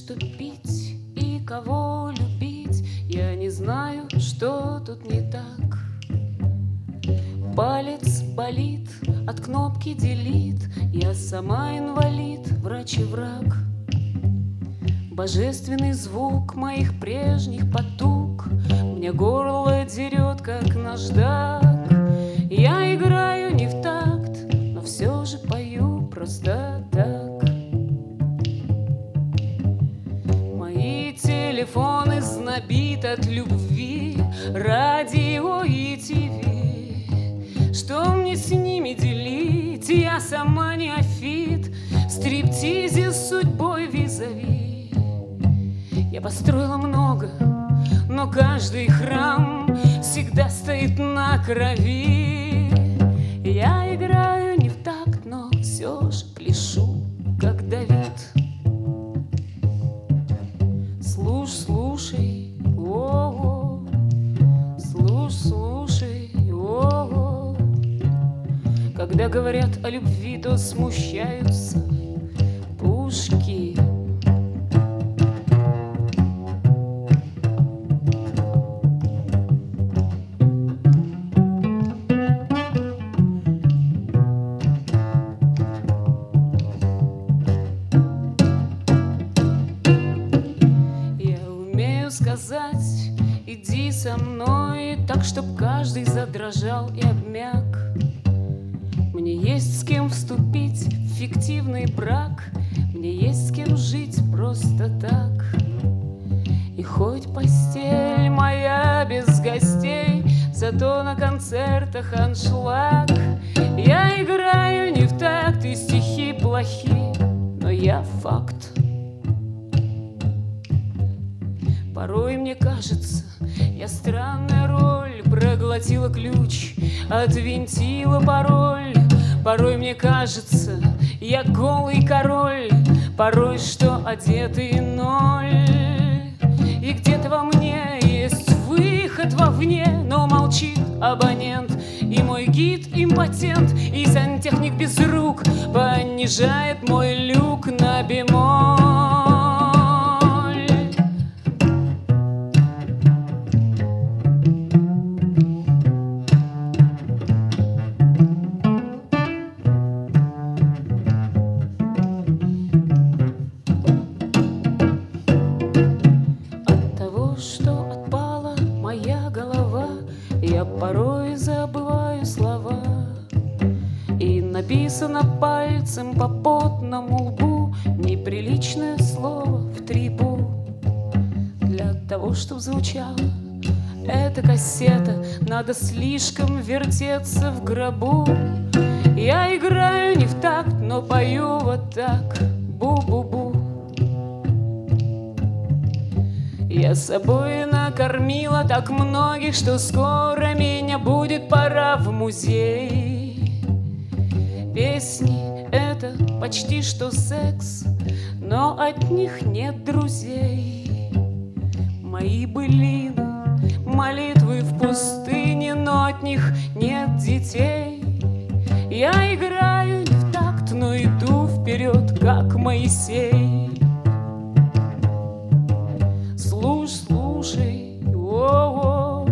что пить и кого любить. Я не знаю, что тут не так. Палец болит, от кнопки делит. Я сама инвалид, врач и враг. Божественный звук моих прежних потуг мне горло дерет, как наждак. Я играю не в такт, но все же пою просто так. Мои телефоны знобит от любви, радио и ТВ. Что мне с ними делить? Я сама неофит, в стриптизе с судьбой визави. Я построила много, но каждый храм всегда стоит на крови. Я играю не в такт, но все же пляшу, как Давид. Слушай, о-о, слушай, о-о. Когда говорят о любви, то смущаются пушки. Сказать, иди со мной, так, чтоб каждый задрожал и обмяк. Мне есть с кем вступить в фиктивный брак, мне есть с кем жить просто так. И хоть постель моя без гостей, зато на концертах аншлаг. Я играю не в такт, и стихи плохи, но я факт. Порой мне кажется, я странная роль, проглотила ключ, отвинтила пароль. Порой мне кажется, я голый король, порой что одетый ноль. И где-то во мне есть выход вовне, но молчит абонент. И мой гид импотент, и сантехник без рук понижает мой люк на бемоль. Я порой забываю слова, и написано пальцем по потному лбу неприличное слово в трибу. Для того, чтоб звучала эта кассета, надо слишком вертеться в гробу. Я играю не в такт, но пою вот так: бу-бу-бу. Я собой накормила так многих, что скоро меня будет пора в музей. Песни — это почти что секс, но от них нет друзей. Мои былины — молитвы в пустыне, но от них нет детей. Я играю не в такт, но иду вперед, как Моисей. Слушай, о-о,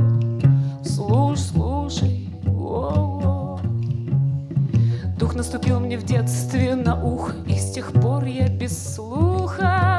слушай, о-о. Дух наступил мне в детстве на ухо, и с тех пор я без слуха.